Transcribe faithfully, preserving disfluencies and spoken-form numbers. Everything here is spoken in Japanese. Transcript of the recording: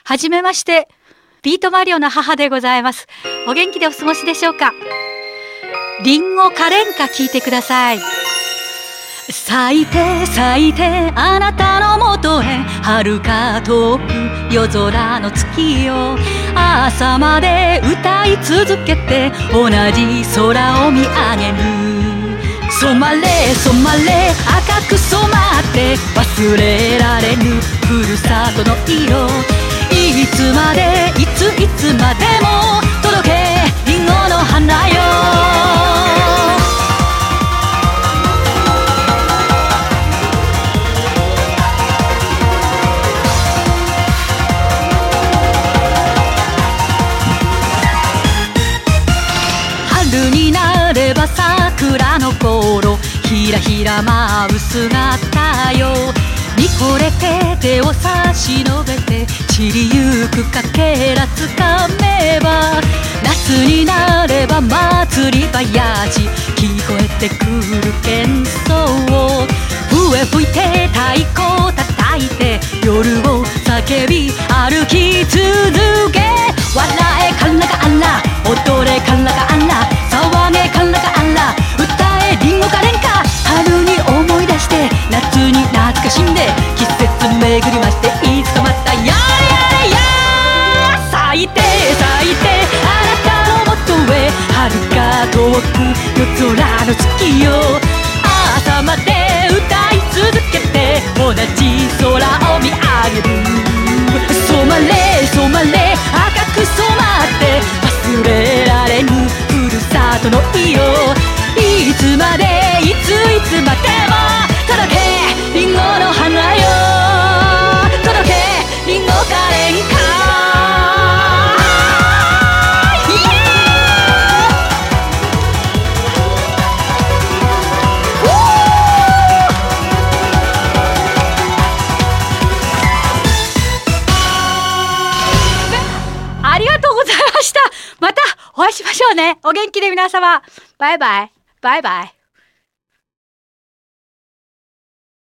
はじめまして、ビートマリオの母でございます。お元気でお過ごしでしょうか。リンゴカレンカ聞いてください。咲いて咲いてあなたのもとへ、遥か遠く夜空の月よ、朝まで歌い続けて同じ空を見上げる。染まれ染まれ赤く染まって忘れられぬふるさとの色、いつまでいついつまでも届けリンゴの花よ。春になれば桜の頃、ひらひら舞う姿よ。にこれて手を差し伸べて散りゆくかけらつかめば、夏になれば祭り囃子聞こえてくる喧騒。笛吹いて太鼓叩いて夜を叫び歩き続け、笑えカラカラ踊れカラカラ騒げカラカラ歌えリンゴカレンカ。春に思い出して夏に懐かしんで、季節巡りましていつかまたやれやれやー。咲いて咲いてあなたのもとへ、遥か遠く夜空の月よ、朝まで歌い続けて同じ空を見上げる。染まれ染まれ赤く染まって忘れられぬふるさとの色、いつまでいついつまでも届けリンゴの花よ、届けリンゴカレンカ。ありがとうございました。またお会いしましょうね。お元気で皆様。バイバイ。バイバイ。